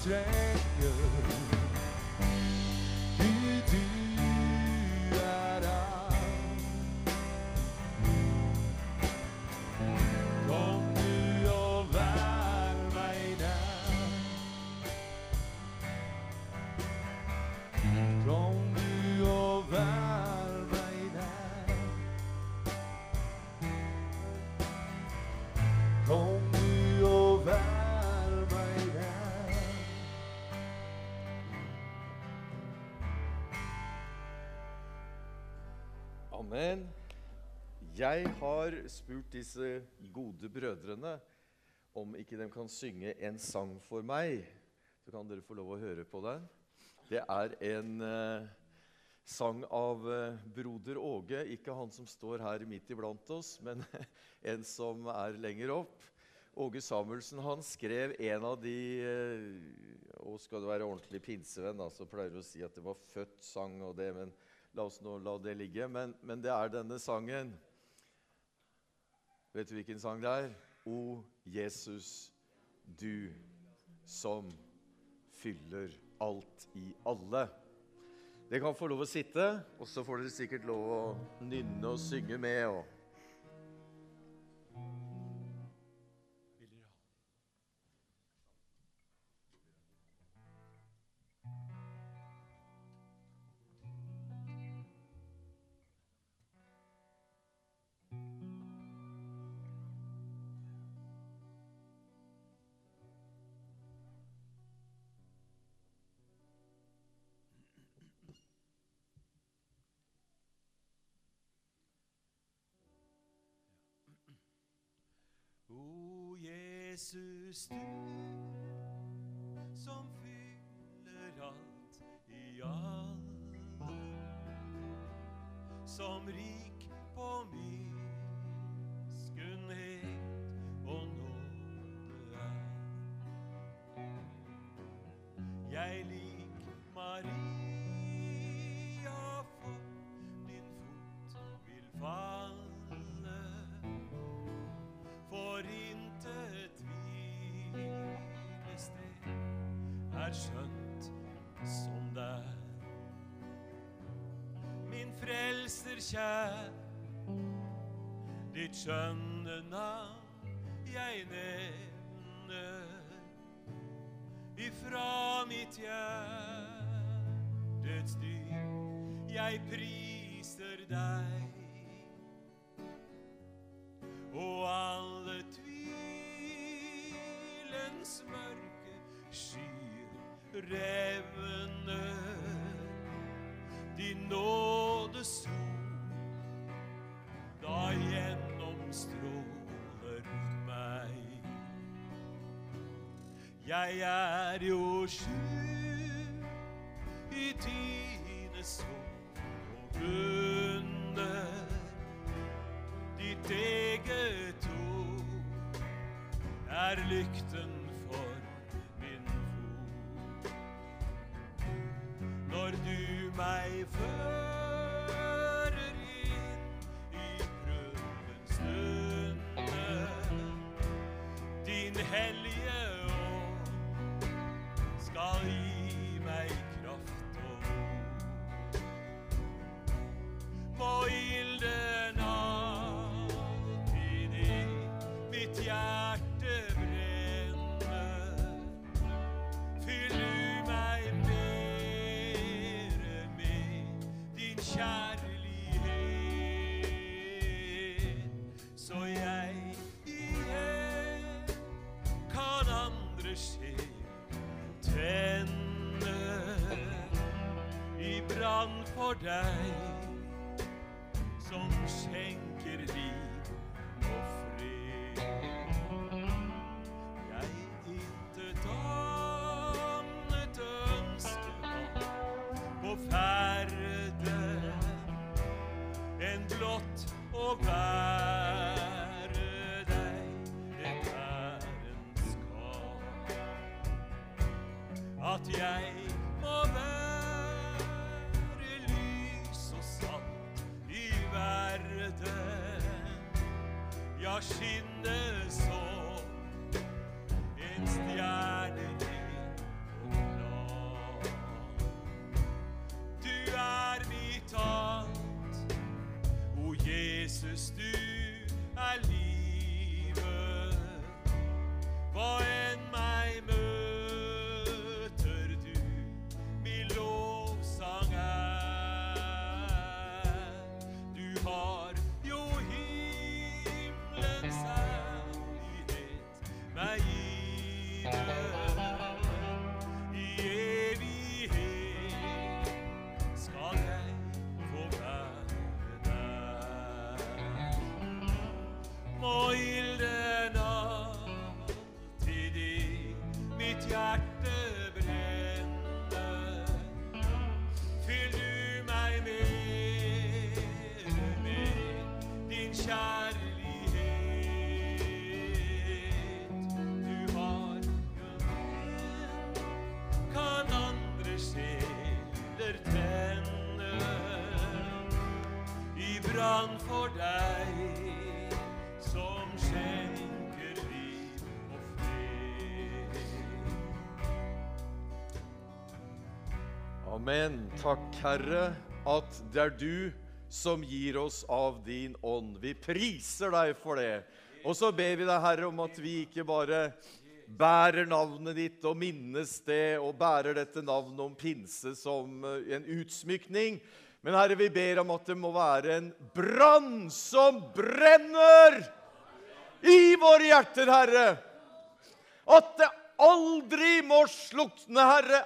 trenger. Gud, du alt. Kom du og vær meg nær. Kom du og vær meg nær. Kom du og vær meg nær. Amen. Jeg har spurt disse gode brødrene om ikke de kan synge en sang for meg. Så kan dere få lov å høre på den. Det er en sang av broder Åge, ikke han som står her midt iblant oss, men en som er lenger opp. Åge Samuelsen, han skrev en av de, og skal du være ordentlig pinsevenn, så pleier du å si at det var født sang og det, men la oss nå la det ligge. Men det er denne sangen. Vet du hvilken sang det er? O Jesus, du som fyller alt i alle. Det kan få lov å sitte, og så får dere sikkert lov å nynne og synge med. Og O Jesus, du som fyller alt i alle, som rik på miskunnhet og nåde er. Jeg lik Maria for din fot vil falle, for intet hvilested er skjønt som der. Min frelser kjær, ditt skjønne navn jeg nevner, ifra mitt hjertets dyp jeg priser deg. Og alle tvilens mørke skyer revner, din nådes sol da gjennomstråler meg. Jeg er jo skjult i dine sår og under ditt eget ord er lykten for min fot. Når du meg fører inn i prøvens stunde, din hellige ånd skal gi meg kraft og ro. Må ilden alltid i mitt hjerte brenne. Fyll du meg mere med din kjærlighet, så jeg igjen kan andre sjel tenne i brann for deg, som skjenker liv og fred. Jeg intet annet ønsker på ferde enn blott å være deg et Herrens kar. At jeg må være lys og salt i verden, ja, skinne som en stjerne ren brann for deg, som skjenker liv og fred. Amen. Takk, Herre, at det er du som gir oss av din ånd. Vi priser deg for det. Og så ber vi deg, Herre, om at vi ikke bare bærer navnet ditt og minnes det, og bærer dette navnet om pinse som en utsmykning. Men Herre, vi ber om at det må være en brann som brenner i våre hjerter, Herre. At det aldri må slukne, Herre.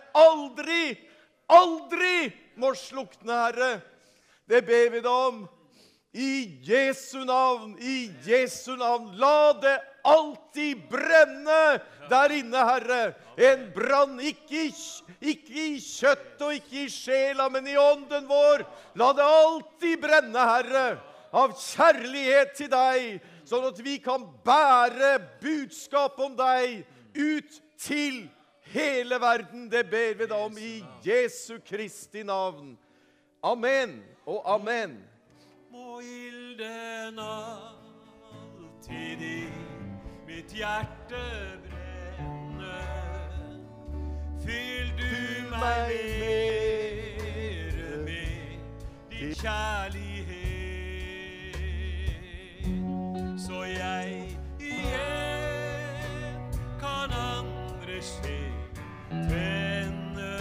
Aldri må slukne, Herre. Det ber vi deg om. I Jesu navn, la det alltid brenne der inne, Herre. En brann, ikke i kjøtt og ikke i sjela, men i ånden vår. La det alltid brenne, Herre, av kjærlighet til deg, sånn at vi kan bære budskap om deg ut til hele verden. Det ber vi deg om i Jesu Kristi navn. Amen og amen. Må ilden alltid i mitt hjerte brenne. Fyll du meg mere med din kjærlighet, så jeg igjen kan andre sjel tenne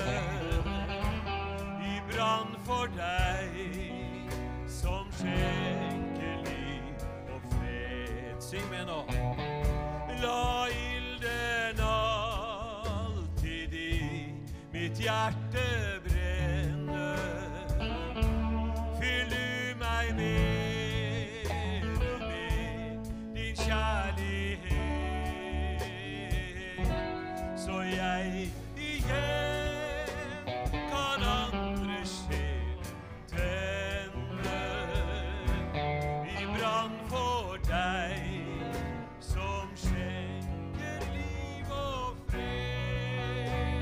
i brann for deg, som skjenker liv og fred. Syng med nå. La ilden alltid i mitt hjerte brenne. Fyll du meg mere med din kjærlighet, så jeg igjen kan andre sjel tenne i brann for deg, som skjenker liv og fred.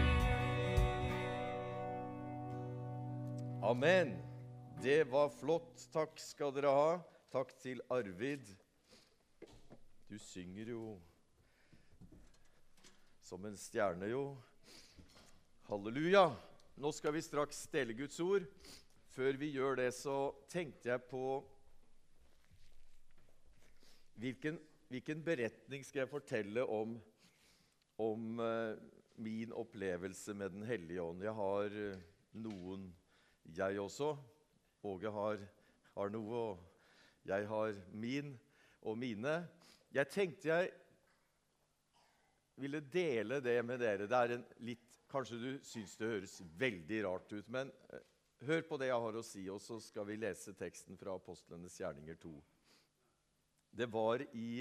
Amen. Det var flott. Takk skal dere ha. Takk til Arvid. Du synger jo som en stjerne, jo. Halleluja. Nå skal vi straks dele Guds ord. Før vi gjør det, så tenkte jeg på hvilken beretning skal jeg fortelle om min opplevelse med Den hellige ånd. Jeg har noen, jeg også. Åge har noe, og jeg har min og mine. Jeg tenkte jeg ville dele det med dere. Det er kanskje du synes det høres veldig rart ut, men hør på det jeg har å si, og så skal vi lese teksten fra Apostlenes gjerninger 2. Det var i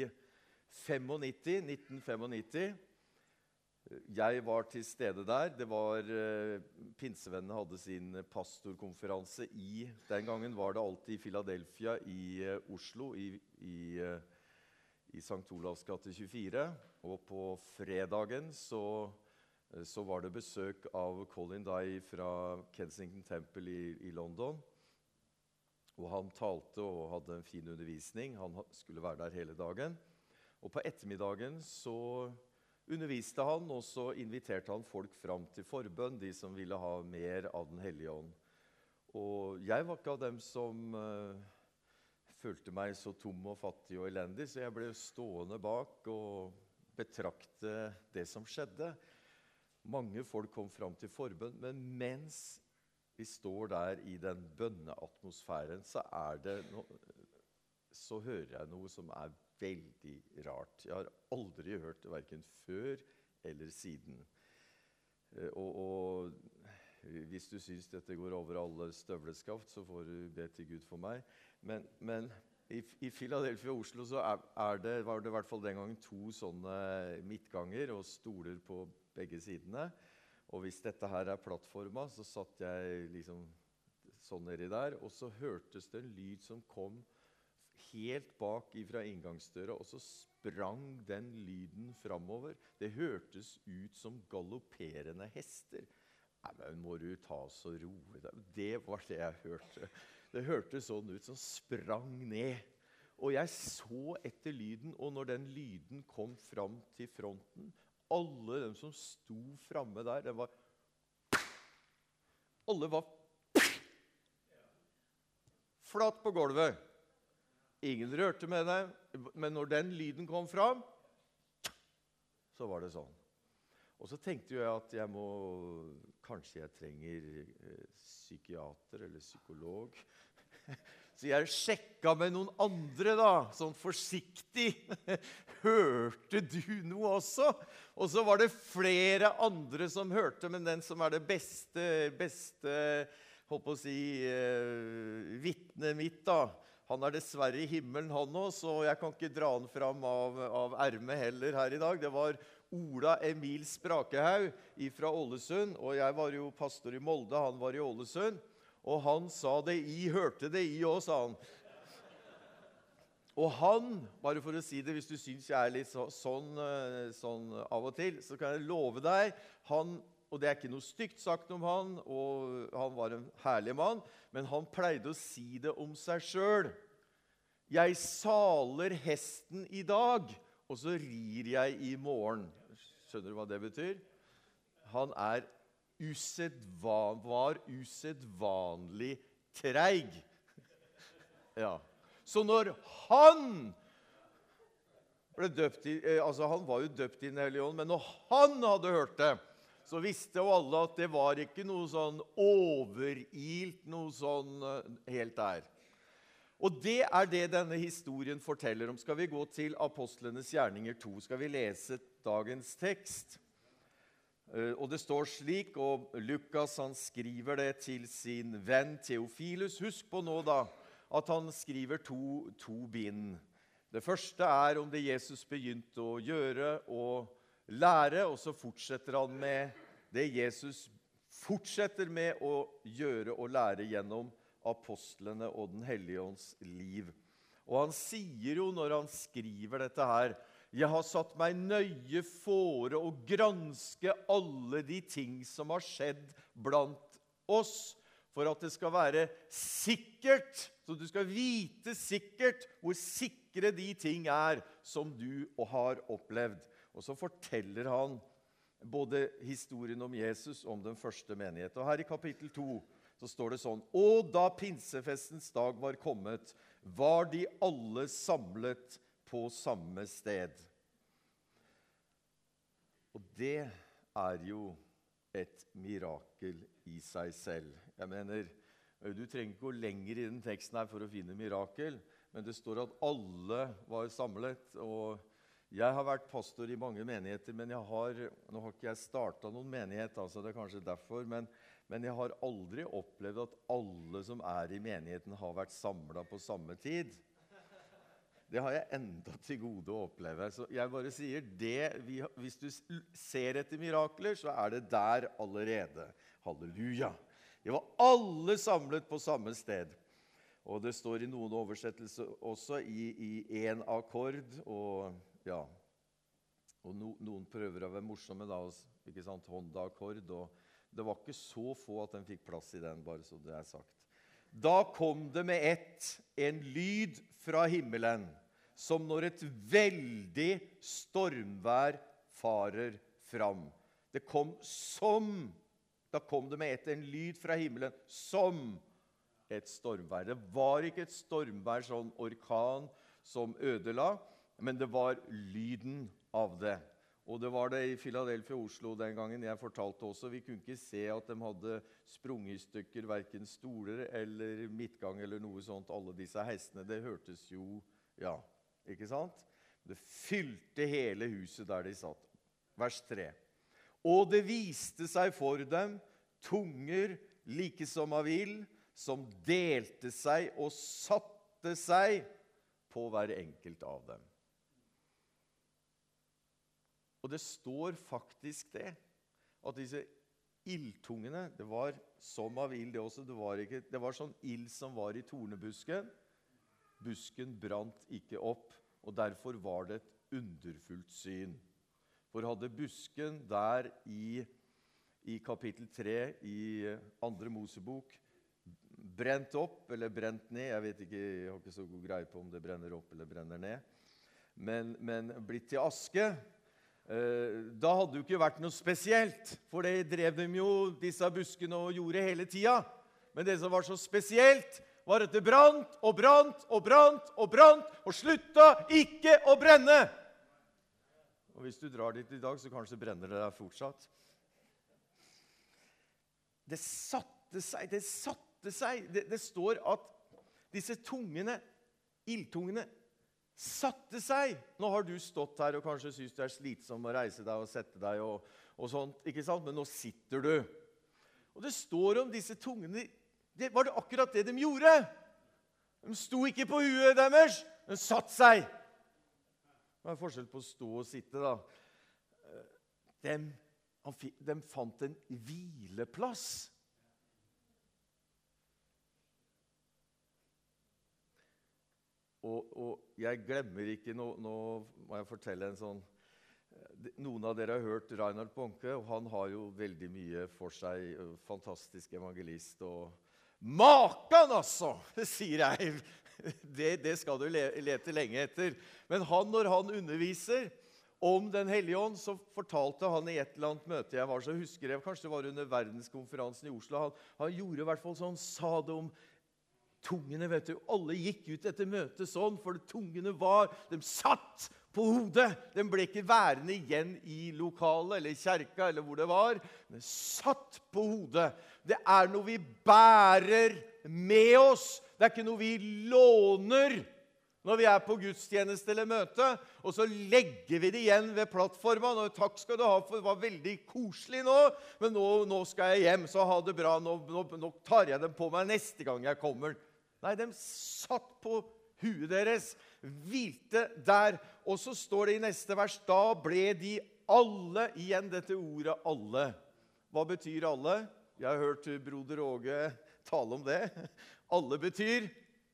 1995. Jeg var til stede der. Det var Pinsevennene hadde sin pastorkonferanse den gangen var det alltid i Philadelphia i Oslo, i Sankt Olavs gate 24. Og på fredagen så var det besøk av Colin Dye fra Kensington Temple i London. Og han talte og hadde en fin undervisning. Han skulle være der hele dagen. Og på ettermiddagen så underviste han, og så inviterte han folk fram til forbønn, de som ville ha mer av Den hellige ånd. Og jeg var ikke av dem som følte meg så tom og fattig og elendig, så jeg ble stående bak og betrakte det som skjedde. Mange folk kom fram til forbønn, men mens vi står der i den bønneatmosfæren, så hører jeg noe som er veldig rart. Jeg har aldri hørt det, hverken før eller siden. Og hvis du synes dette går over alle støvleskaft, så får du be til Gud for meg. Men i Philadelphia og Oslo så var det i hvert fall den gangen 2 sånne midtganger og stoler på begge sidene. Og hvis dette her er plattforma, så satt jeg liksom sånn nedi der, og så hørtes det en lyd som kom helt bak fra inngangsdøra, og så sprang den lyden framover. Det hørtes ut som galopperende hester. Nei, men må du ta så rolig. Det var det jeg hørte. Det hørtes sånn ut som sprang ned. Og jeg så etter lyden, og når den lyden kom fram til fronten, alle dem som sto framme der, alle var flatt på gulvet. Ingen rørte med dem, men når den lyden kom fram, så var det sånn. Og så tenkte jeg at kanskje jeg trenger psykiater eller psykolog. Så jeg sjekket med noen andre da, sånn forsiktig. Hørte du noe også? Og så var det flere andre som hørte, men den som det beste, håper å si, vittnet mitt da, han dessverre i himmelen han også, og jeg kan ikke dra han fram av ermet heller her i dag. Det var Ola Emil Sprakehaug fra Ålesund, og jeg var jo pastor i Molde, han var i Ålesund, og han sa det hørte det oss, sa han. Og han, bare for å si det, hvis du synes jeg litt sånn av og til, så kan jeg love deg, og det ikke noe stygt sagt om han, og han var en herlig mann, men han pleide å si det om seg selv. Jeg saler hesten i dag, og så rir jeg i morgen. Skjønner du hva det betyr? Han var usedvanlig treig. Ja. Så når han ble døpt han var jo døpt i Den hellige ånd, men når han hadde hørt det, så visste jo alle at det var ikke noe sånn overilt, noe sånn helt der. Og det det denne historien forteller om. Skal vi gå til Apostlenes gjerninger 2, skal vi lese dagens tekst. Og det står slik, og Lukas han skriver det til sin venn Theophilus. Husk på nå da, at han skriver to bind. Det første om det Jesus begynte å gjøre og lære, og så fortsetter han med det Jesus fortsetter med å gjøre og lære gjennom apostlene og Den hellige ånds liv. Og han sier jo når han skriver dette her, jeg har satt meg nøye fore å granske alle de ting som har skjedd blant oss, for at det skal være sikkert, så du skal vite sikkert hvor sikre de ting som du har opplevd. Og så forteller han både historien om Jesus og om den første menighet. Og her i kapittel 2 så står det sånn, og da pinsefestens dag var kommet, var de alle samlet på samme sted. Og det jo et mirakel i seg selv. Jeg mener, du trenger ikke gå lenger i den teksten her for å finne mirakel, men det står at alle var samlet, og jeg har vært pastor i mange menigheter, men nå har ikke jeg startet noen menighet, altså det kanskje derfor, men jeg har aldri opplevd at alle som i menigheten har vært samlet på samme tid. Det har jeg enda til gode å oppleve. Så jeg bare sier hvis du ser etter mirakler, så det der allerede. Halleluja! Det var alle samlet på samme sted. Og det står i noen oversettelser også i en akkord, og ja, og noen prøver å være morsomme da, ikke sant, Honda-akkord, og det var ikke så få at den fikk plass i den, bare så det sagt. Da kom det med en lyd fra himmelen, som når et veldig stormvær farer fram. Da kom det med en lyd fra himmelen, som et stormvær. Det var ikke et stormvær, sånn orkan som ødela, men det var lyden av det. Og det var det i Philadelphia og Oslo den gangen jeg fortalte også. Vi kunne ikke se at de hadde sprunget i stykker, hverken stoler eller midtgang eller noe sånt. Alle disse hestene, det hørtes jo, ja, ikke sant? Det fylte hele huset der de satt. Vers 3. Og det viste seg for dem tunger like som av ild, som delte seg og satte seg på hver enkelt av dem. Og det står faktisk det, at disse ildtungene, det var som av ild det også, det var sånn ild som var i tornebusken. Busken brant ikke opp, og derfor var det et underfullt syn. For hadde busken der i kapittel 3 i 2. Mosebok brent opp eller brent ned. Jeg vet ikke, jeg har ikke så god greie på om det brenner opp eller brenner ned. Men blitt til aske. Da hadde det jo ikke vært noe spesielt, for det drev dem jo disse buskene og gjorde hele tida. Men det som var så spesielt, var at det brant og brant og brant og brant, og slutta ikke å brenne. Og hvis du drar dit i dag, så kanskje brenner det der fortsatt. Det satte seg. Det står at disse tungene, ildtungene, satte seg. Nå har du stått her og kanskje synes det slitsom å reise deg og sette deg og sånt, ikke sant? Men nå sitter du. Og det står om disse tungene, det var det akkurat det de gjorde. De sto ikke på huet deres, de satt seg. Det er forskjell på å stå og sitte da. De fant en hvileplass. Og jeg glemmer ikke, nå må jeg fortelle en sånn, noen av dere har hørt Reinhard Bonke, og han har jo veldig mye for seg, fantastisk evangelist, og makan altså, sier jeg, det skal du lete lenge etter. Men når han underviser om Den Hellige Ånd, så fortalte han i et eller annet møte jeg var, så husker jeg, kanskje det var under verdenskonferansen i Oslo, han gjorde i hvert fall sånn, sa det om tungene, vet du, alle gikk ut etter møtet sånn, for tungene de satt på hodet. De ble ikke værende igjen i lokalet, eller kjerka, eller hvor det var. De satt på hodet. Det er noe vi bærer med oss. Det er ikke noe vi låner når vi er på gudstjeneste eller møte, og så legger vi det igjen ved plattformen, og takk skal du ha, for det var veldig koselig nå, men nå skal jeg hjem, så ha det bra, nå tar jeg dem på meg neste gang jeg kommer. Nei, de satt på huet deres, hvilte der, og så står det i neste vers, da ble de alle, igjen dette ordet alle. Hva betyr alle? Jeg har hørt broder Åge tale om det. Alle betyr...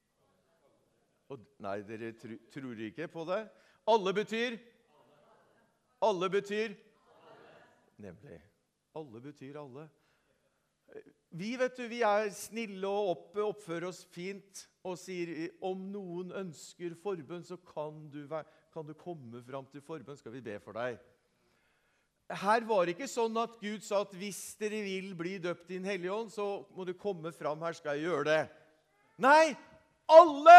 Nei, dere tror ikke på det. Alle betyr? Alle betyr? Nemlig. Alle betyr alle. Vi, vet du, vi er snille og oppfører oss fint og sier, om noen ønsker forbønn, så kan du komme frem til forbønn, skal vi be for deg. Her var det ikke sånn at Gud sa at hvis dere vil bli døpt i Den Hellige Ånd, så må du komme frem, her skal jeg gjøre det. Nei, alle!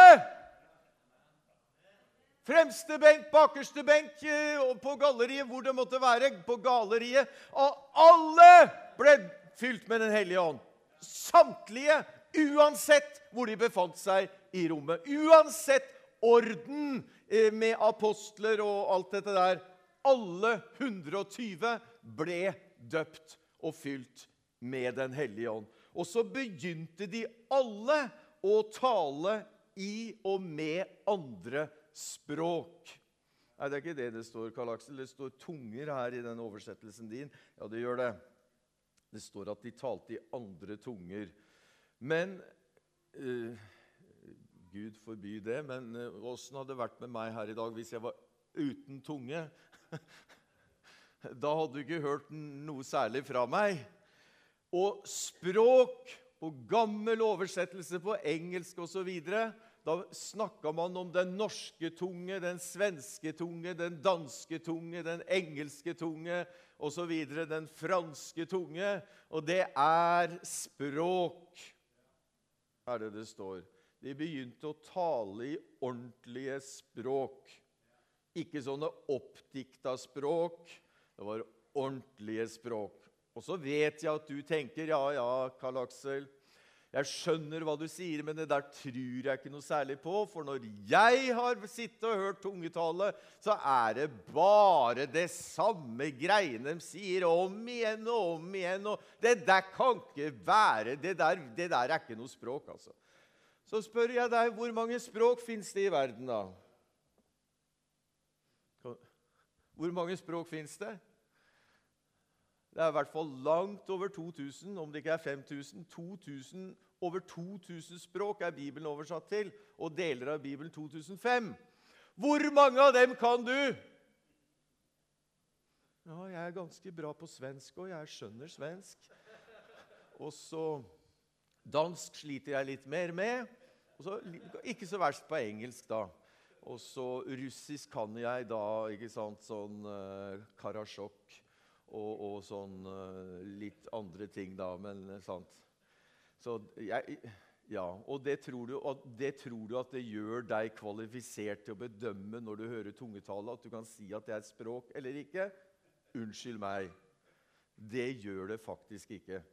Fremste benk, bakerste benk, på galleriet, hvor det måtte være, på galleriet. Og alle ble fylt med Den Hellige Ånd. Samtlige, uansett hvor de befant seg i rommet. Uansett orden med apostler og alt dette der. Alle 120 ble døpt og fylt med Den Hellige Ånd. Og så begynte de alle å tale i og med andre språk. Nei, det er ikke det står, Karl Aksel. Det står tunger her i den oversettelsen din. Ja, det gjør det. Det står at de talte i andre tunger. Men, Gud forby det, men hvordan hadde det vært med meg her i dag hvis jeg var uten tunge? Da hadde du ikke hørt noe særlig fra meg. Og språk, og gammel oversettelse på engelsk og så videre, da snakket man om den norske tunge, den svenske tunge, den danske tunge, den engelske tunge, og så videre, den franske tunge. Og det er språk, er det står. De begynte å tale i ordentlige språk. Ikke sånne oppdikta språk, det var ordentlige språk. Og så vet jeg at du tenker, ja, Karl Aksel, jeg skjønner hva du sier, men det der tror jeg ikke noe særlig på, for når jeg har sittet og hørt tungetale, så er det bare det samme greiene de sier om igjen og om igjen, og det der kan ikke være, det der er ikke noe språk, altså. Så spør jeg deg, hvor mange språk finnes det i verden da? Hvor mange språk finnes det? Det er i hvert fall langt over 2000, om det ikke er 5000, over 2000 språk er Bibelen oversatt til, og deler av Bibelen 2005. Hvor mange av dem kan du? Ja, jeg er ganske bra på svensk, og jeg skjønner svensk. Og så Dansk sliter jeg litt mer med, og så ikke så verst på engelsk da. Og så russisk kan jeg da, ikke sant, sånn karasjok og sånn litt andre ting da, men sant. Så ja, og det tror du at det gjør deg kvalifisert til å bedømme når du hører tungetale, at du kan si at det er et språk eller ikke? Unnskyld meg, det gjør det faktisk ikke.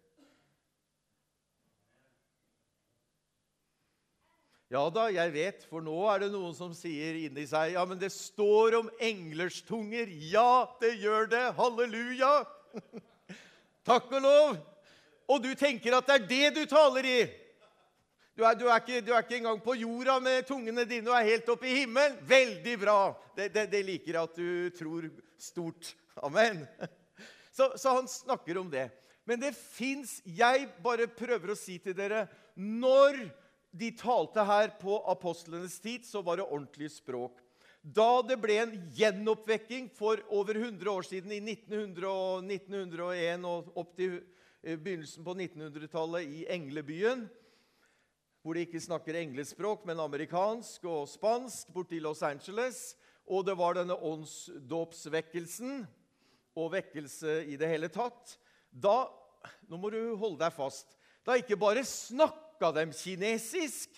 Ja da, jeg vet, for nå er det noen som sier inni seg, ja, men det står om englers tunger. Ja, det gjør det. Halleluja! Takk og lov! Og du tenker at det er det du taler i. Du er ikke engang på jorda med tungene dine, du er helt oppe i himmelen. Veldig bra. Det liker at du tror stort. Amen. Så han snakker om det. Men det finnes, jeg bare prøver å si til dere, når de talte her på apostlenes tid, så var det ordentlig språk. Da det ble en gjenoppvekking for over 100 år siden, i 1900 og 1901 og opp til begynnelsen på 1900-tallet i Englebyen, hvor de ikke snakker engelskspråk, men amerikansk og spansk, borti Los Angeles, og det var denne åndsdåpsvekkelsen, og vekkelse i det hele tatt. Da, nå må du holde deg fast, da ikke bare snakket dem kinesisk.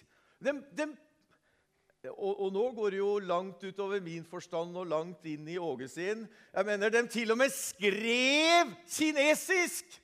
Og nå går det jo langt utover min forstand og langt inn i Åge sin. Jeg mener, de til og med skrev kinesisk.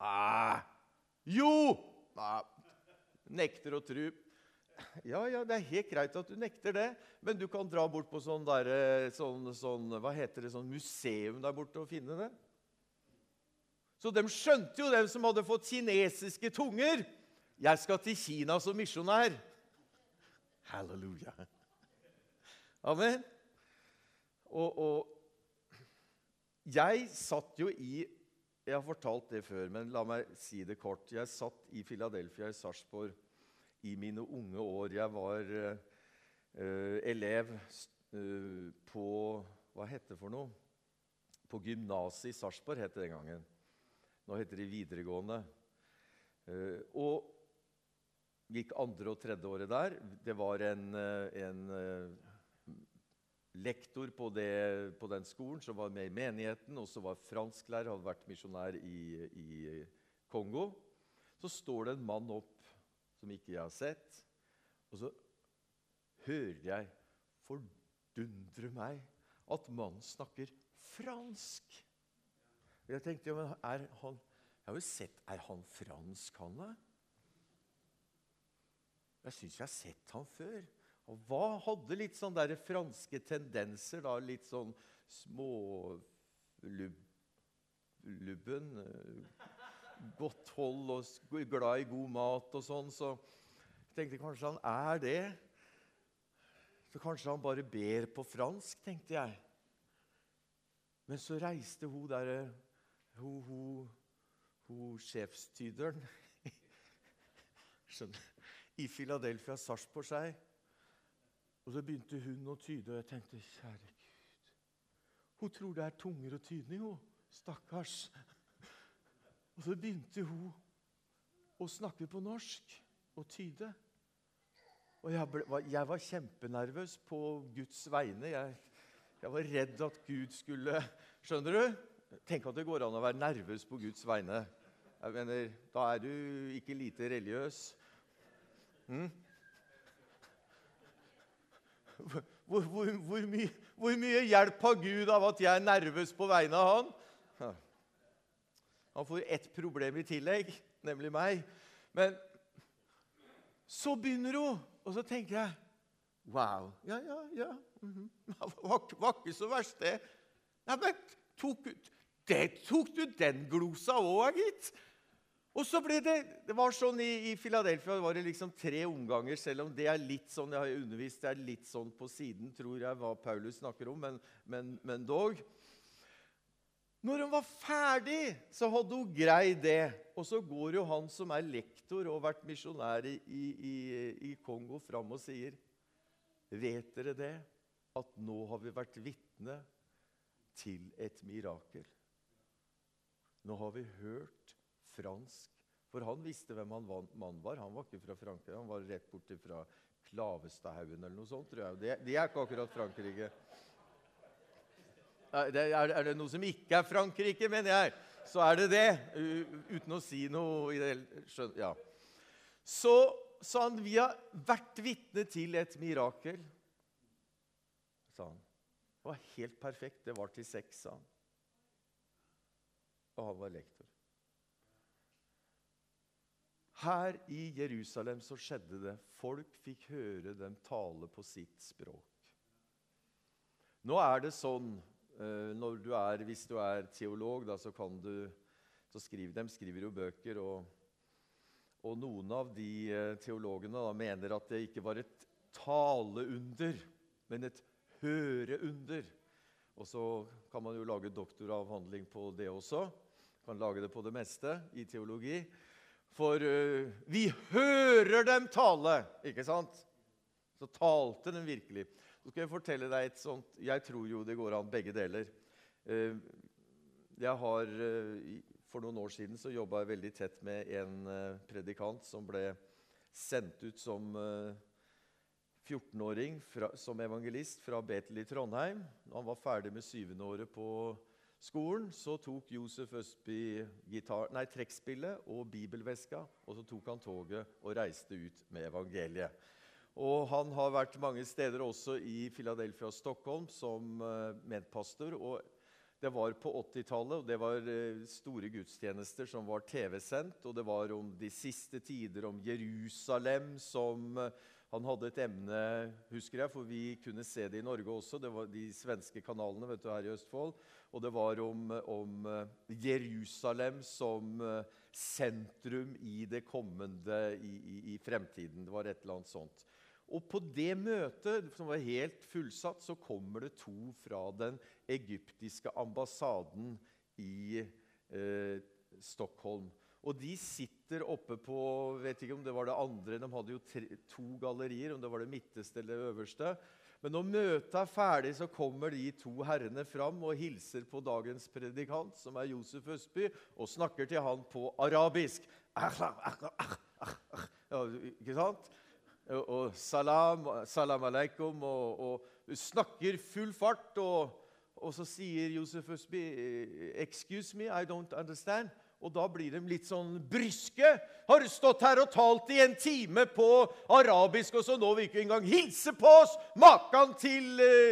Nekter å tro. Ja, det er helt greit at du nekter det, men du kan dra bort på sånn, hva heter det, sånn museum der borte og finne det. Så de skjønte jo, dem som hadde fått kinesiske tunger, jeg skal til Kina som misjonær. Halleluja. Amen. Og jeg satt jo jeg har fortalt det før, men la meg si det kort. Jeg satt i Philadelphia i Sarpsborg i mine unge år. Jeg var elev på, hva heter det for noe? På gymnaset i Sarpsborg het det den gangen. Nå heter det videregående. Og gikk andre og tredje året der. Det var en lektor på den skolen som var med i menigheten, og så var fransklærer, hadde vært misjonær i Kongo. Så står det en mann opp som ikke jeg har sett, og så hører jeg fordundre meg at mannen snakker fransk. Jeg tenkte, ja, men jeg har jo sett, er han fransk, han da? Jeg synes jeg har sett han før. Og hva hadde litt sånn der franske tendenser, da, litt sånn smålubben, godt hold og glad i god mat og sånn, så jeg tenkte kanskje han er det. Så kanskje han bare ber på fransk, tenkte jeg. Men så reiste hun der, hun sjefstyderen, skjønner, i Philadelphia, Sarpsborg seg. Og så begynte hun å tyde, og jeg tenkte, kjære Gud, hun tror det er tunger og tydning, hun, stakkars. Og så begynte hun å snakke på norsk og tyde. Og jeg var kjempenervøs på Guds vegne. Jeg var redd at Gud skulle, skjønner du? Tenk at det går an å være nervøs på Guds vegne. Jeg mener, da er du ikke lite religiøs. Hvor mye hjelp har Gud av at jeg er nervøs på vegne av han? Han får ett problem i tillegg, nemlig meg. Men så begynner hun, og så tenker jeg, wow, ja. Var ikke så verst det. Nei, men tok du den glosa også, gitt? Og så ble det var sånn i Philadelphia, var det liksom 3 omganger, selv om det er litt sånn, jeg har undervist, det er litt sånn på siden, tror jeg, hva Paulus snakker om, men dog. Når hun var ferdig, så hadde hun greid det. Og så går jo han som er lektor og vært misjonær i Kongo fram og sier, vet dere det, at nå har vi vært vitne til et mirakel. Nå har vi hørt fransk For han visste hvem mann var. Han var ikke fra Frankrike. Han var rett borte fra Klavestadhaugen eller noe sånt, tror jeg. Det er ikke akkurat Frankrike. Er det noe som ikke er Frankrike, mener jeg, så er det det. Uten å si noe i det hele. Ja. Så sa han, vi har vært vitne til et mirakel, sa han. Det var helt perfekt. Det var til 6, sa han. Og han var lektor. Her i Jerusalem så skjedde det. Folk fikk høre dem tale på sitt språk. Nå er det sånn, hvis du er teolog, da, så kan du, de skriver jo bøker, og noen av de teologene da, mener at det ikke var et taleunder, men et høreunder. Og så kan man jo lage doktoravhandling på det også. Man kan lage det på det meste i teologi. For vi hører dem tale, ikke sant? Så talte den virkelig. Så skal jeg fortelle deg et sånt, jeg tror jo det går an begge deler. Jeg har, for noen år siden så jobbet jeg veldig tett med en predikant som ble sendt ut som 14-åring som evangelist fra Betel i Trondheim. Når han var ferdig med 7. året på skolen, så tok Josef Østby trekkspillet og bibelveska, og så tok han toget og reiste ut med evangeliet. Og han har vært mange steder også i Philadelphia og Stockholm som medpastor, og det var på 80-tallet, og det var store gudstjenester som var TV-sendt, og det var om de siste tider, om Jerusalem, som han hadde et emne, husker jeg, for vi kunne se det i Norge også. Det var de svenske kanalene, vet du, her i Østfold. Og det var om Jerusalem som sentrum i det kommende, i fremtiden. Det var et eller annet sånt. Og på det møtet, som var helt fullsatt, så kommer det 2 fra den egyptiske ambassaden i Stockholm. Og de sitter oppe på, vet ikke om det var det andre, de hadde jo 2 gallerier, om det var det midteste eller det øverste. Men når møtet er ferdig, så kommer de 2 herrene fram og hilser på dagens predikant, som er Josef Østby, og snakker til han på arabisk. Ja, ikke sant? Og salam alaikum, og snakker full fart, og så sier Josef Østby, excuse me, I don't understand. Og da blir de litt sånn bryske. Har du stått her og talt i 1 time på arabisk, og så nå vil ikke engang hilse på oss? Makan til...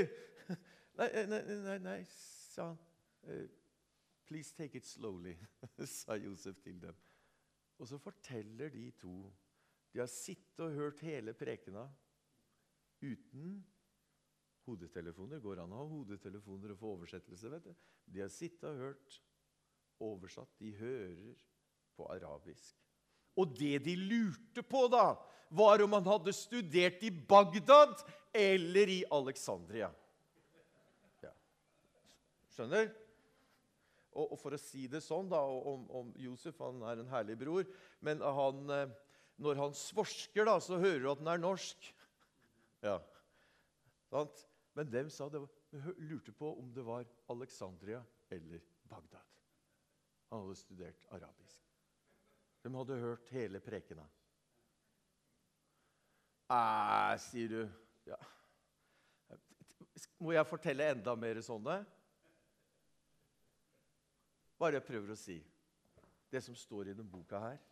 Nei, sa han. Please take it slowly, sa Josef til dem. Og så forteller de 2. De har sittet og hørt hele prekena uten hodetelefoner. Går an å ha hodetelefoner og få oversettelse, vet du. De har sittet og hørt oversatt, de hører på arabisk. Og det de lurte på da, var om han hadde studert i Bagdad eller i Alexandria. Ja. Skjønner? Og for å si det sånn da, om Josef, han er en herlig bror, men når han svorsker da, så hører du at han er norsk. Ja. Sant? Men dem sa de lurte på om det var Alexandria eller Bagdad. Han hadde studert arabisk. De hadde hørt hele prekena. Sier du. Ja. Må jeg fortelle enda mer sånne? Bare jeg prøver å si. Det som står i den boka her.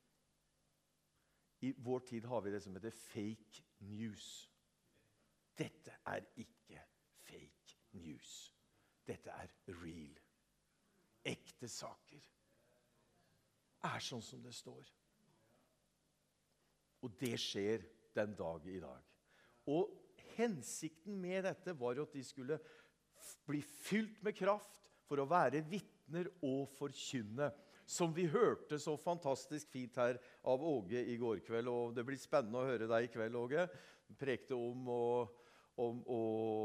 I vår tid har vi det som heter fake news. Dette er ikke fake news. Dette er real. Ekte saker er sånn som det står. Og det skjer den dag i dag. Og hensikten med dette var at de skulle bli fylt med kraft for å være vitner og forkynne. Som vi hørte så fantastisk fint her av Åge i går kveld. Og det blir spennende å høre deg i kveld, Åge. Du prekte om å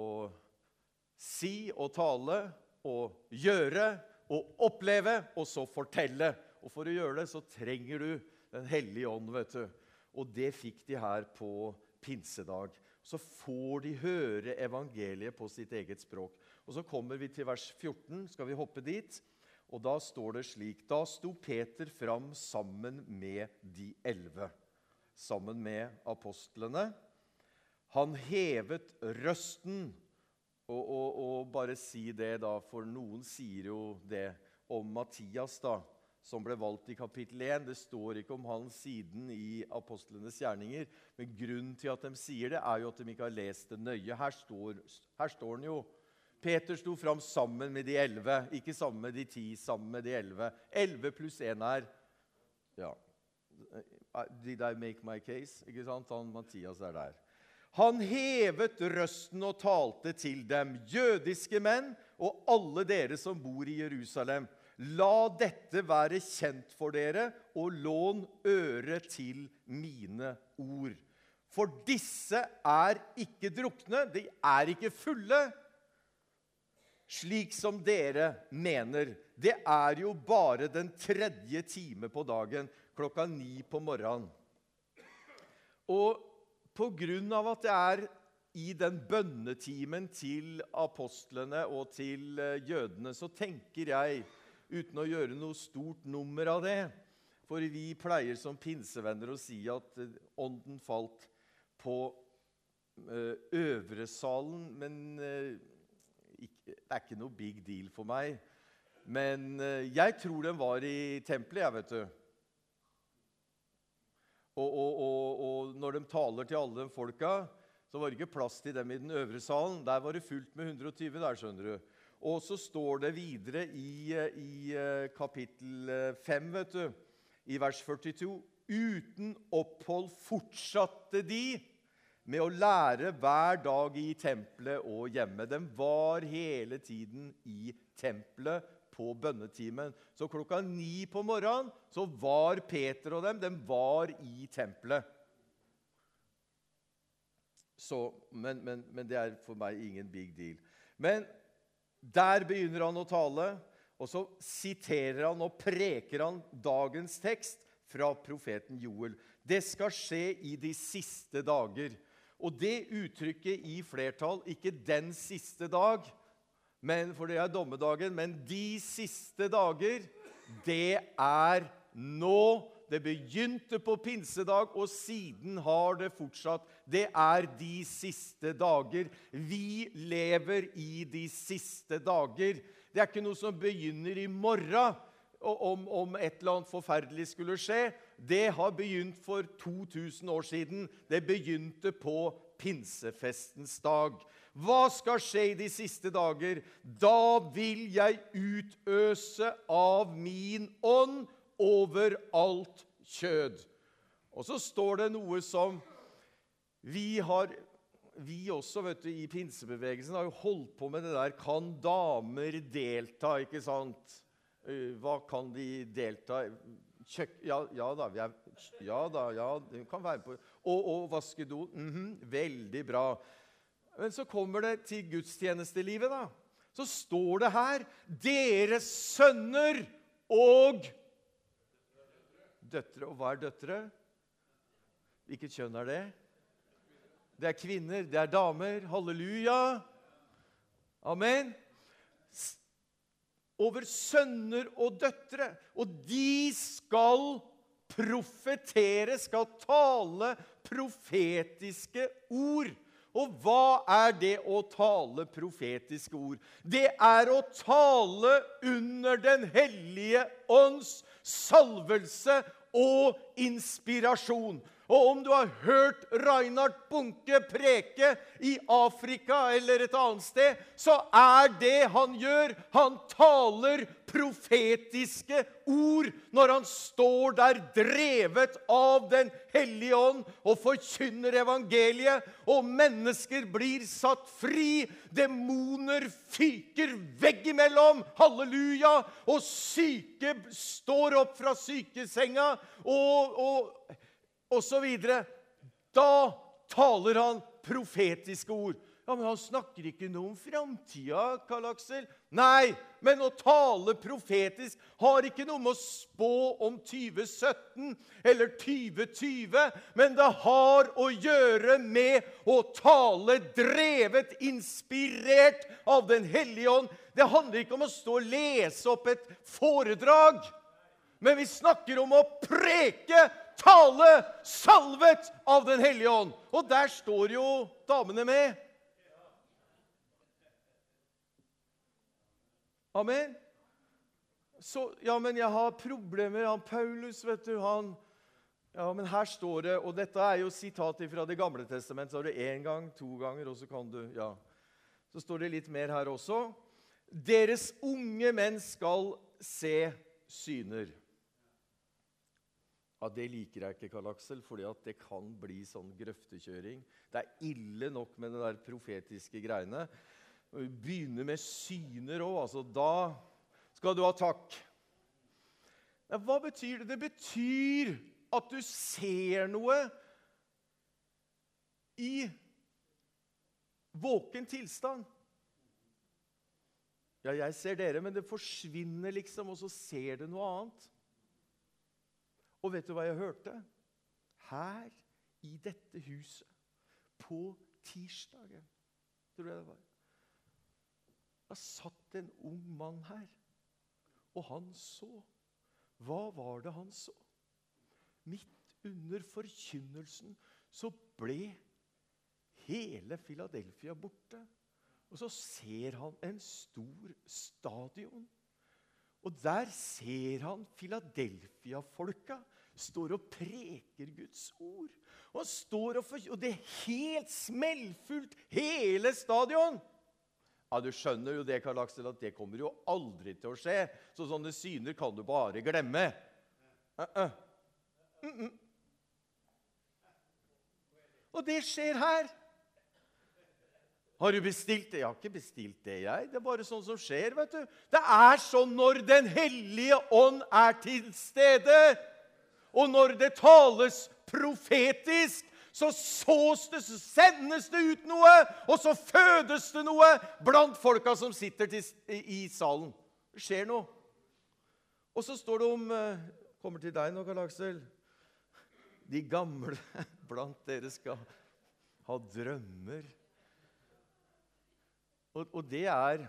si og tale og gjøre og oppleve, og så fortelle. Og for å gjøre det, så trenger du den hellige ånd, vet du. Og det fikk de her på pinsedag. Så får de høre evangeliet på sitt eget språk. Og så kommer vi til vers 14, skal vi hoppe dit. Og da står det slik: Da sto Peter fram sammen med de 11, sammen med apostlene. Han hevet røsten, og bare si det da, for noen sier jo det om Mattias da, som ble valgt i kapittel 1. Det står ikke om han siden i apostlenes gjerninger, men grunnen til at de sier det er jo at de ikke har lest det nøye. Her står den jo. Peter sto fram sammen med de 11, ikke sammen med de 10, sammen med de 11. 11 pluss 1 er, ja, did I make my case? Ikke sant? Han Mattias er der. Han hevet røsten og talte til dem: jødiske menn og alle dere som bor i Jerusalem, la dette være kjent for dere, og lån øre til mine ord. For disse er ikke drukne, de er ikke fulle, slik som dere mener. Det er jo bare den 3. time på dagen, 9:00 på morgenen. Og på grunn av at det er i den bønnetimen til apostlene og til jødene, så tenker jeg, uten å gjøre noe stort nummer av det, for vi pleier som pinsevenner å si at ånden falt på øvre salen, men det er ikke noe big deal for meg. Men jeg tror den var i tempelet, jeg vet du. Og når de taler til alle de folka, så var det ikke plass til dem i den øvre salen. Der var det fullt med 120 der, skjønner du. Og så står det videre i kapittel 5, vet du, i vers 42. Uten opphold fortsatte de med å lære hver dag i tempelet og hjemme. De var hele tiden i tempelet på bønnetimen. Så 9:00 på morgenen så var Peter og de var i tempelet. Så, men det er for meg ingen big deal. Men der begynner han å tale, og så siterer han og preker han dagens tekst fra profeten Joel. Det skal skje i de siste dager. Og det uttrykket i flertall, ikke den siste dag, men for det er dommedagen, men de siste dager, det er nå. Det begynte på pinsedag, og siden har det fortsatt. Det er de siste dager. Vi lever i de siste dager. Det er ikke noe som begynner i morgen, om et eller annet forferdelig skulle skje. Det har begynt for 2000 år siden. Det begynte på pinsefestens dag. Hva skal skje i de siste dager? Da vil jeg utøse av min ånd over alt kjød. Og så står det noe som vi også, vet du, i pinsebevegelsen har jo holdt på med det der, kan damer delta, ikke sant? Hva kan de delta? Ja da, de kan være på. Og vaske do, veldig bra. Men så kommer det til gudstjenestelivet da. Så står det her, deres sønner og døtre. Og hva er døtre? Hvilket kjønn er det? Det er kvinner, det er damer. Halleluja. Amen. Over sønner og døtre. Og de skal profetere, skal tale profetiske ord. Og hva er det å tale profetiske ord? Det er å tale under den hellige ånds salvelse og inspirasjon. Og om du har hørt Reinhard Bunke preke i Afrika eller et annet sted, så er det han gjør. Han taler profetiske ord når han står der drevet av den hellige ånd og forkynner evangeliet, og mennesker blir satt fri. Demoner fyker veggimellom, halleluja, og syke står opp fra sykesenga, og så videre. Da taler han profetiske ord. Ja, men han snakker ikke noe om fremtiden, Karl Aksel. Nei, men å tale profetisk har ikke noe med å spå om 2017 eller 2020, men det har å gjøre med å tale drevet, inspirert av den hellige ånd. Det handler ikke om å stå og lese opp et foredrag, men vi snakker om å preke, tale, salvet av den hellige ånd. Og der står jo damene med. Amen. Så, ja, men jeg har problemer. Han Paulus, vet du, han... Ja, men her står det, og dette er jo sitatet fra det gamle testamentet, så har du 1 gang, 2 ganger, og så kan du, ja. Så står det litt mer her også. Deres unge menn skal se syner. Ja, det liker jeg ikke, Karl Aksel, fordi at det kan bli sånn grøftekjøring. Det er ille nok med det der profetiske greiene. Når vi begynner med syner også, altså da skal du ha takk. Ja, hva betyr det? Det betyr at du ser noe i våken tilstand. Ja, jeg ser dere, men det forsvinner liksom, og så ser det noe annet. Og vet du hva jeg hørte? Her i dette huset, på tirsdagen, tror jeg det var. Da satt en ung mann her, og han så. Hva var det han så? Midt under forkynnelsen så ble hele Philadelphia borte. Og så ser han en stor stadion. Og der ser han Philadelphia-folka står og preker Guds ord. Og det er helt smellfullt, hele stadion. Ja, du skjønner jo det, Karl Aksel, at det kommer jo aldri til å skje. Så sånne syner kan du bare glemme. Og det skjer her. Har du bestilt det? Jeg har ikke bestilt det, jeg. Det er bare sånn som skjer, vet du. Det er sånn når den hellige ånd er til stede. Og når det tales profetisk, så sås det, så sendes det ut noe, og så fødes det noe blant folka som sitter i salen. Det skjer noe. Og så står det om, kommer til deg nå, Karl Aksel, de gamle blant dere skal ha drømmer. Og det er,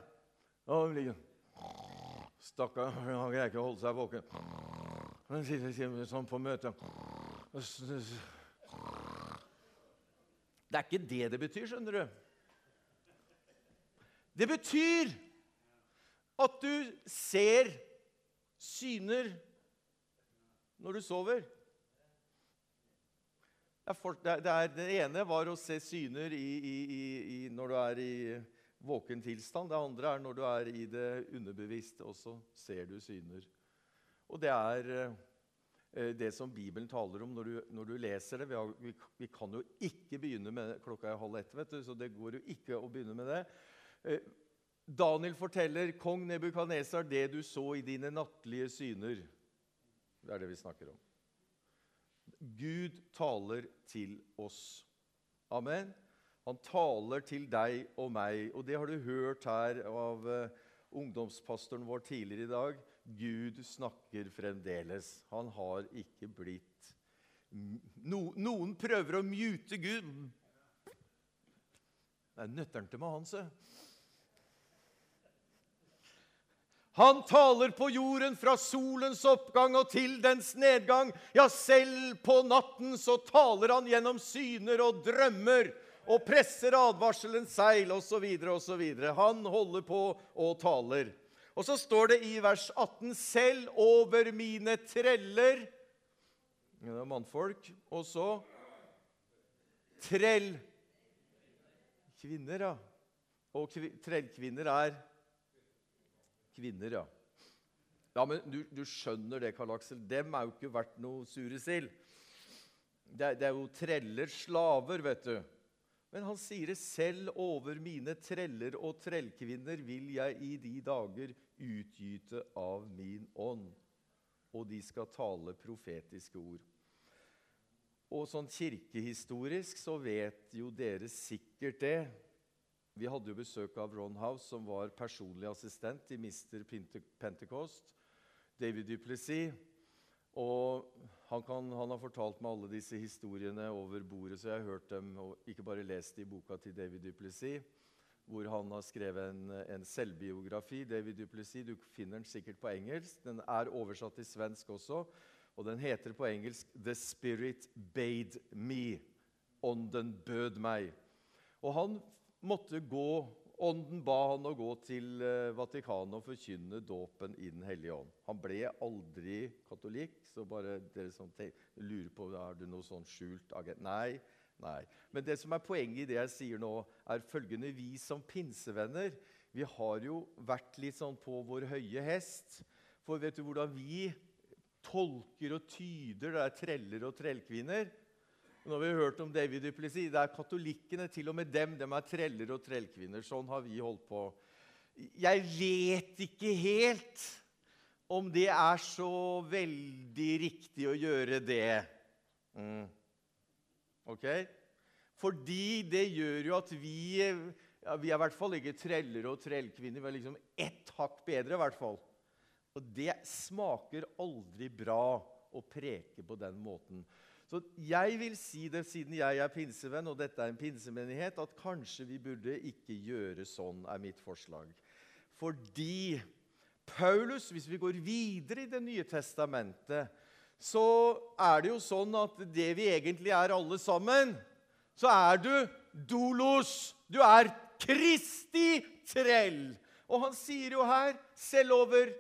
stakkar, han greier ikke å holde seg våken. Han sitter sånn på møte. Det er ikke det betyr, skjønner du. Det betyr at du ser syner når du sover. Det ene var å se syner når du er i våken tilstand. Det andre er når du er i det underbevisste, og så ser du syner. Og det er det som Bibelen taler om når du leser det. Vi kan jo ikke begynne med det. Klokka er 12:30, vet du, så det går jo ikke å begynne med det. Daniel forteller, kong Nebukadnesar, det du så i dine nattlige syner. Det er det vi snakker om. Gud taler til oss. Amen. Han taler til deg og meg, og det har du hørt her av ungdomspastoren vår tidligere i dag. Gud snakker fremdeles. Han har ikke blitt... Noen prøver å mute Gud. Det er nøtteren til med Hanse. Han taler på jorden fra solens oppgang og til dens nedgang. Ja, selv på natten så taler han gjennom syner og drømmer og presser advarselens seil, og så videre, og så videre. Han holder på og taler. Og så står det i vers 18, selv over mine treller, det er mannfolk, og så trell, kvinner, ja. Og trellkvinner er kvinner, ja. Ja, men du skjønner det, Karl Aksel, dem er jo ikke vært noe sure sild. Det er jo treller, slaver, vet du. Men han sier det, selv over mine treller og trellkvinner vil jeg i de dager utgyte av min ånd, og de skal tale profetiske ord. Og sånn kirkehistorisk så vet jo dere sikkert det, Vi hadde jo besøk av Ron House, som var personlig assistent til Mr. Pentecost, David Duplessis. Og han har fortalt meg alle disse historiene over bordet, så jeg har hørt dem, og ikke bare lest i boka til David Duplessis, hvor han har skrevet en selvbiografi. David Duplessis, du finner den sikkert på engelsk. Den er oversatt til svensk også, og den heter på engelsk «The Spirit Bade Me». Ånden bød meg. Og han måtte gå, ånden ba han å gå til Vatikanet og forkynne dåpen i den hellige ånd. Han ble aldri katolikk, så bare dere som lurer på, er det noe sånn skjult agent? Nei. Men det som er poenget i det jeg sier nå, er følgende: vi som pinsevenner, vi har jo vært litt sånn på vår høye hest. For vet du hvordan vi tolker og tyder, det er treller og trellkvinner? Nå har vi hørt om David Duplessis, det er katolikkene, til og med dem er treller og trellkvinner. Sånn har vi holdt på. Jeg vet ikke helt om det er så veldig riktig å gjøre det. Ok? Fordi det gjør jo at vi er i hvert fall ikke treller og trellkvinner, vi er liksom ett hakk bedre i hvert fall. Og det smaker aldri bra å preke på den måten. Så jeg vil si det, siden jeg er pinsevenn, og dette er en pinsemenighet, at kanskje vi burde ikke gjøre sånn, er mitt forslag. Fordi Paulus, hvis vi går videre i det nye testamentet, så er det jo sånn at det vi egentlig er alle sammen, så er du doulos, du er Kristi trell. Og han sier jo her, selv over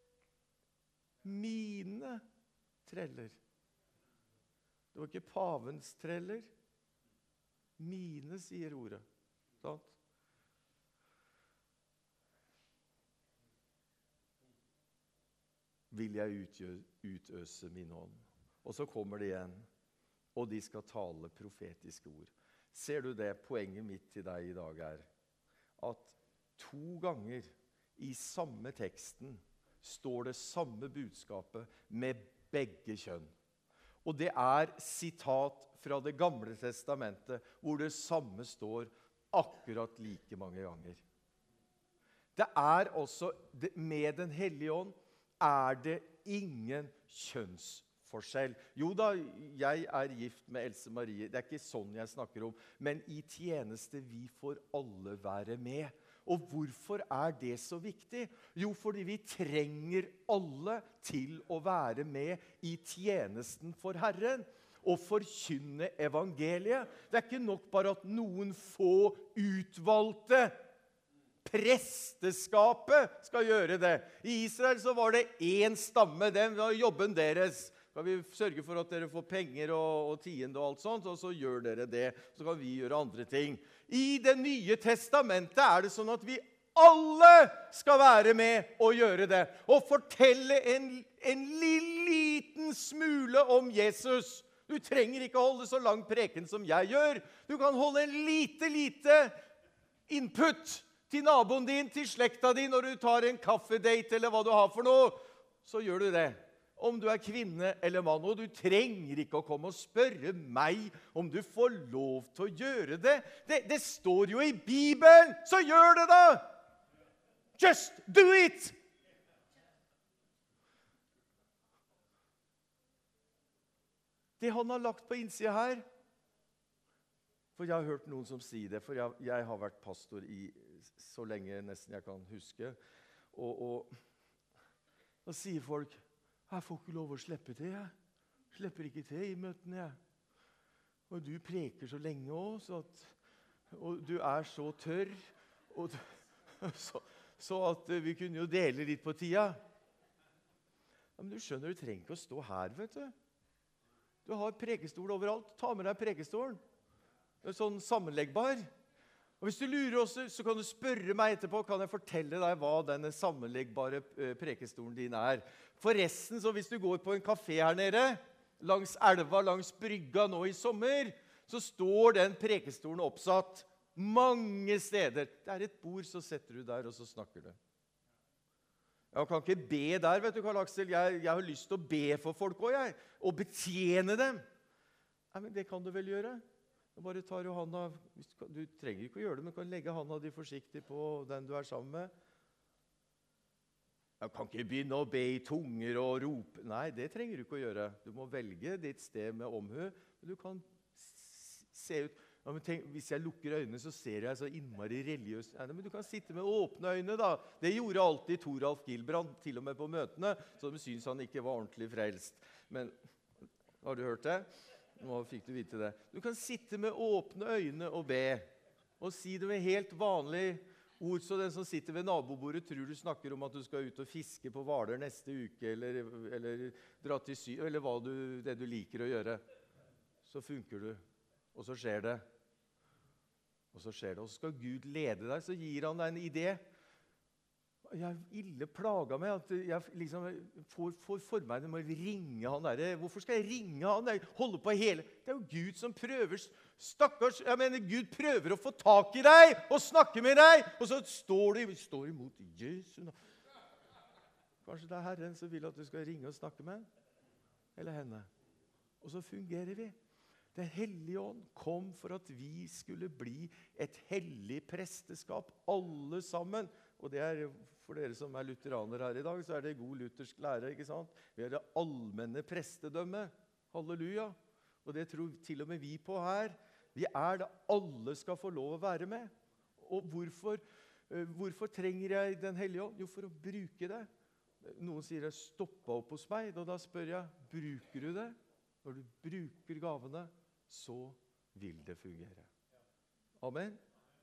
mine treller. Det var ikke pavens treller. Mine, sier ordet. Sant? Vil jeg utøse min ånd. Og så kommer det igjen. Og de skal tale profetiske ord. Ser du det? Poenget mitt til deg i dag er at 2 ganger i samme teksten står det samme budskapet med begge kjønn. Og det er sitat fra det gamle testamentet, hvor det samme står akkurat like mange ganger. Det er også, med den hellige ånd, er det ingen kjønnsforskjell. Jo da, jeg er gift med Else Marie, det er ikke sånn jeg snakker om, men i tjeneste vi får alle være med. Og hvorfor er det så viktig? Jo, fordi vi trenger alle til å være med i tjenesten for Herren og forkynne evangeliet. Det er ikke nok bare at noen få utvalgte presteskapet skal gjøre det. I Israel så var det 1 stamme, den var jobben deres. Skal vi sørge for at dere får penger og tiende og alt sånt, og så gjør dere det. Så kan vi gjøre andre ting. I det nye testamentet er det sånn at vi alle skal være med og gjøre det. Og fortelle en liten smule om Jesus. Du trenger ikke holde så lang preken som jeg gjør. Du kan holde en lite input til naboen din, til slekta din, når du tar en kaffedate eller hva du har for noe. Så gjør du det. Om du er kvinne eller mann, og du trenger ikke å komme og spørre meg om du får lov til å gjøre det. Det står jo i Bibelen, så gjør det da! Just do it! Det han har lagt på innsida her, for jeg har hørt noen som sier det, for jeg har vært pastor i så lenge nesten jeg kan huske, og da sier folk, jeg får ikke lov å slippe til, jeg. Slipper ikke til i møtene, jeg. Og du preker så lenge også, og du er så tørr, og så at vi kunne jo dele litt på tida. Ja, men du skjønner, du trenger ikke å stå her, vet du. Du har prekestol overalt. Ta med deg prekestolen. Det er sånn sammenleggbar. Og hvis du lurer også, så kan du spørre meg etterpå, kan jeg fortelle deg hva denne sammenleggbare prekestolen din er. Forresten, så hvis du går på en kafé her nede, langs elva, langs brygga nå i sommer, så står den prekestolen oppsatt mange steder. Det er et bord, så setter du der, og så snakker du. Jeg kan ikke be der, vet du, Karl Aksel. Jeg har lyst til å be for folk også, jeg. Og betjene dem. Nei, men det kan du vel gjøre. Bare tar du handa, du trenger ikke å gjøre det, men du kan legge handa di forsiktig på den du er sammen med. Jeg kan ikke begynne å be i tunger og rope. Nei, det trenger du ikke å gjøre. Du må velge ditt sted med omhu. Du kan se ut. Ja, men tenk, hvis jeg lukker øynene, så ser jeg så innmari religiøs. Nei, men du kan sitte med åpne øyne, da. Det gjorde alltid Toralf Gilbrand, til og med på møtene, så de synes han ikke var ordentlig frelst. Men, har du hørt det? Nå fikk du vite det. Du kan sitte med åpne øyne og be, og si det med helt vanlig ord, så den som sitter ved nabobordet tror du snakker om at du skal ut og fiske på Hvaler neste uke, eller dra til Syden, eller det du liker å gjøre. Så funker du, og så skjer det. Og så skal Gud lede deg, så gir han deg en idé. Jeg ille plaget meg at jeg liksom får for meg, jeg må ringe han der. Hvorfor skal jeg ringe han der? Holde på hele. Det er jo Gud som prøver, stakkars, jeg mener Gud prøver å få tak i deg og snakke med deg, og så står imot Jesu. Kanskje det er Herren som vil at du skal ringe og snakke med han, eller henne. Og så fungerer vi. Den hellige ånd kom for at vi skulle bli et hellig presteskap, alle sammen. Og det er, for dere som er lutheraner her i dag, så er det god luthersk lære, ikke sant? Vi er det allmenne prestedømme. Halleluja. Og det tror til og med vi på her. Vi er det alle skal få lov å være med. Og hvorfor trenger jeg den hellige ånd? Jo, for å bruke det. Noen sier jeg stoppet opp hos meg, og da spør jeg, bruker du det? Når du bruker gavene, så vil det fungere. Amen.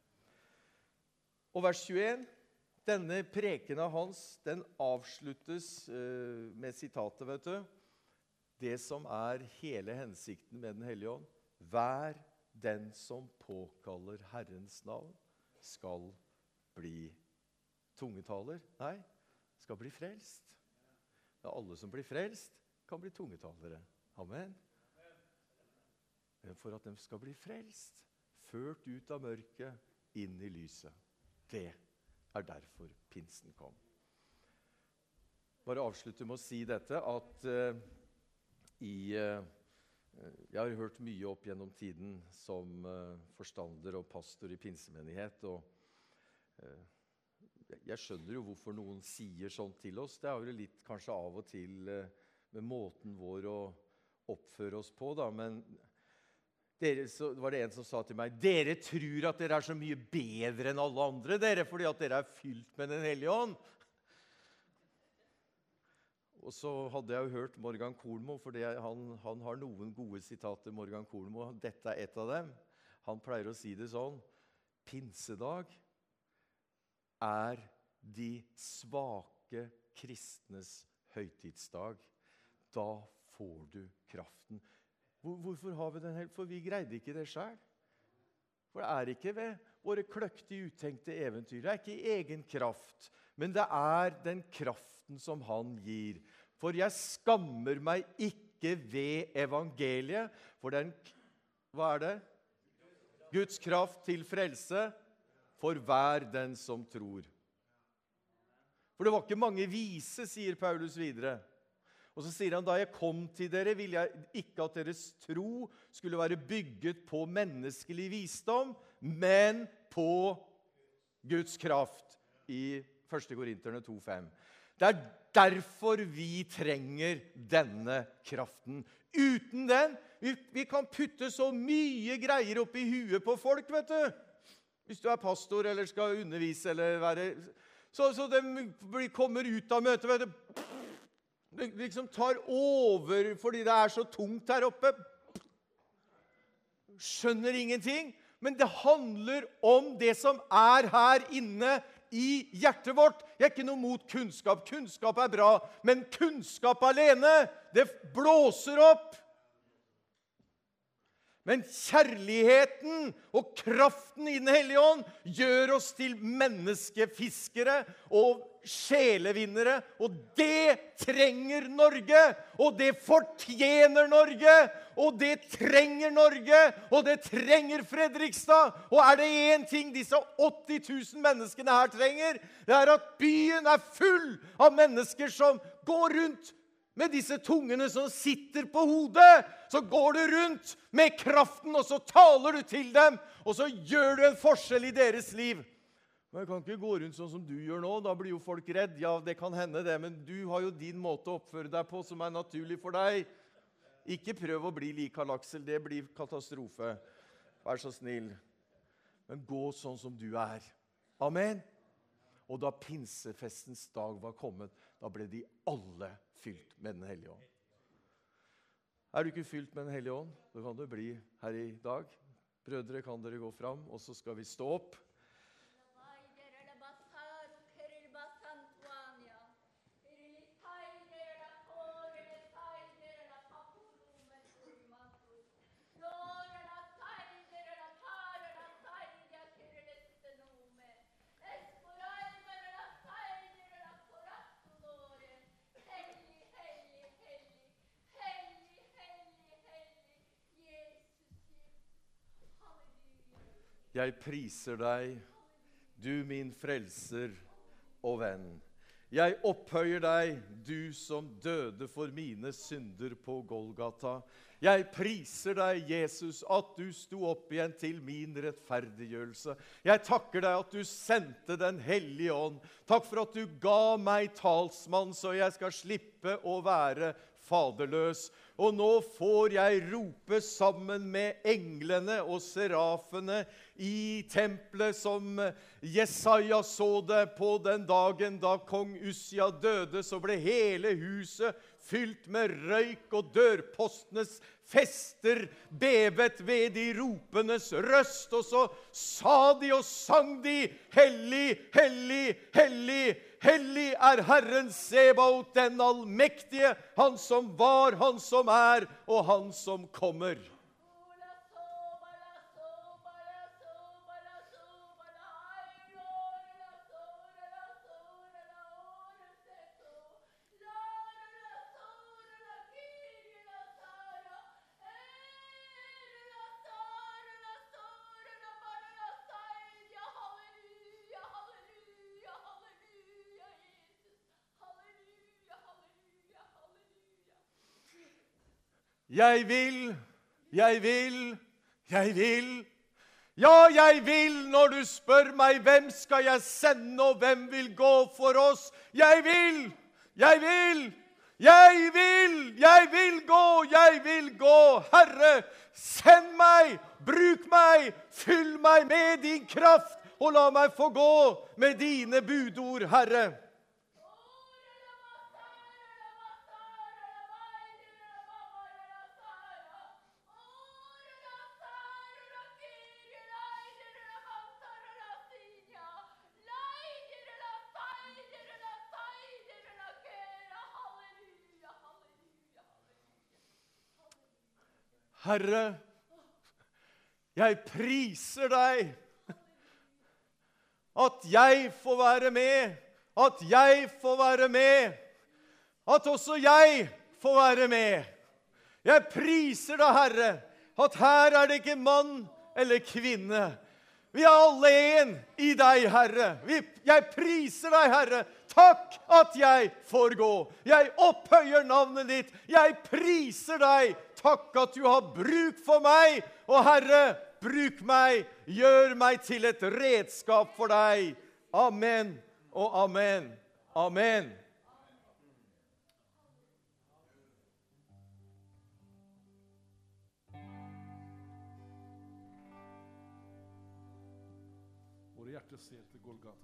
Og vers 21, denne preken av hans, den avsluttes med sitatet, vet du. Det som er hele hensikten med den hellige ånd. Hver den som påkaller Herrens navn, skal bli tungetaler. Nei, skal bli frelst. Ja, alle som blir frelst, kan bli tungetalere. Amen. Men for at de skal bli frelst, ført ut av mørket, inn i lyset. Det er derfor pinsen kom. Bare avslutte med å si dette, at jeg har hørt mye opp gjennom tiden som forstander og pastor i pinsemenighet, og jeg skjønner jo hvorfor noen sier sånt til oss. Det er jo litt kanskje av og til med måten vår å oppføre oss på, da, men så var det en som sa til meg, dere tror at dere er så mye bedre enn alle andre, dere, fordi at dere er fylt med den hellige ånd. Og så hadde jeg jo hørt Morgan Kornmo, for han har noen gode sitater, Morgan Kornmo. Dette er et av dem. Han pleier å si det sånn, pinsedag er de svake kristnes høytidsdag. Da får du kraften. Hvorfor har vi den helt? For vi greide ikke det selv. For det er ikke ved våre kløktige, uttenkte eventyr. Det er ikke i egen kraft, men det er den kraften som han gir. For jeg skammer meg ikke ved evangeliet, for den, hva er det? Guds kraft til frelse for hver den som tror. For det var ikke mange vise, sier Paulus videre. Og så sier han, da jeg kom til dere, ville jeg ikke at deres tro skulle være bygget på menneskelig visdom, men på Guds kraft i 1. Korinterne 2,5. Det er derfor vi trenger denne kraften. Uten den, vi kan putte så mye greier opp i huet på folk, vet du. Hvis du er pastor eller skal undervise eller være... Så de kommer ut av møtet, vet du. Det liksom tar over fordi det er så tungt her oppe. Skjønner ingenting. Men det handler om det som er her inne i hjertet vårt. Jeg er ikke noe mot kunnskap. Kunnskap er bra. Men kunnskap alene, det blåser opp. Men kjærligheten og kraften i den hellige ånd gjør oss til menneskefiskere og sjelevinnere. Og det trenger Norge, og det fortjener Norge, og det trenger Norge, og det trenger Fredrikstad. Og er det en ting disse 80 000 menneskene her trenger, det er at byen er full av mennesker som går rundt med disse tungene som sitter på hodet, så går du rundt med kraften, og så taler du til dem, og så gjør du en forskjell i deres liv. Men jeg kan ikke gå rundt sånn som du gjør nå, da blir jo folk redd. Ja, det kan hende det, men du har jo din måte å oppføre deg på som er naturlig for deg. Ikke prøv å bli lik Karl Aksel, det blir katastrofe. Vær så snill. Men gå sånn som du er. Amen. Og da pinsefestens dag var kommet, da ble de alle fylt med den hellige ånd. Er du ikke fylt med den hellige ånd, så kan du bli her i dag. Brødre, kan dere gå fram, og så skal vi stå opp. Jeg priser deg, du min frelser og venn. Jeg opphøyer deg, du som døde for mine synder på Golgata. Jeg priser deg, Jesus, at du sto opp igjen til min rettferdiggjørelse. Jeg takker deg at du sendte den hellige ånd. Takk for at du ga meg talsmann, så jeg skal slippe å være faderløs. Og nå får jeg rope sammen med englene og serafene i tempelet som Jesaja så det på den dagen da kong Ussia døde, så ble hele huset fylt med røyk, og dørpostenes fester bevet ved de ropenes røst. Og så sa de og sang de, hellig, hellig, hellig, hellig er Herren Sebaot, den allmektige, han som var, han som er, og han som kommer. Jeg vil, jeg vil, jeg vil. Ja, jeg vil når du spør meg, hvem skal jeg sende, og hvem vil gå for oss? Jeg vil, jeg vil, jeg vil, jeg vil gå, jeg vil gå. Herre, send meg, bruk meg, fyll meg med din kraft, og la meg få gå med dine budord, Herre. Herre, jeg priser deg at jeg får være med, at jeg får være med, at også jeg får være med. Jeg priser deg, Herre, at her er det ikke mann eller kvinne. Vi er alle en i deg, Herre. Jeg priser deg, Herre. Takk at jeg får gå. Jeg opphøyer navnet ditt. Jeg priser deg. Takk at du har bruk for meg. Og Herre, bruk meg. Gjør meg til et redskap for deg. Amen og amen. Amen. Våre hjerter ser til Golgata.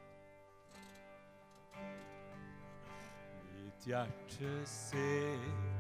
Mitt hjerte ser